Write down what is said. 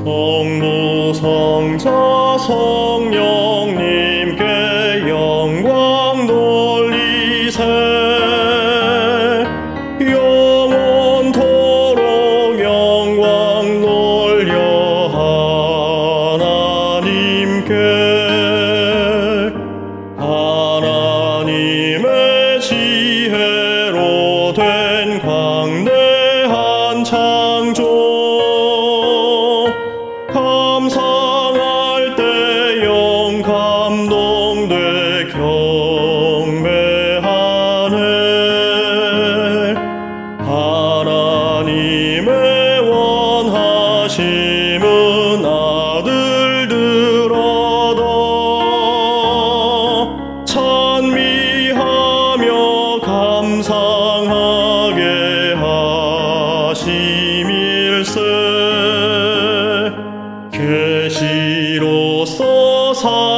성부 성자 성령님께 영광 돌리세. 영원토록 영광 돌려 하나님께. 하나님의 지혜로 된 광대한 창조, 감상할 때 영 감동돼 경배하네. 하나님의 원하심은 아들들 얻어 찬미하며 감상하게 하심일세. 계시로서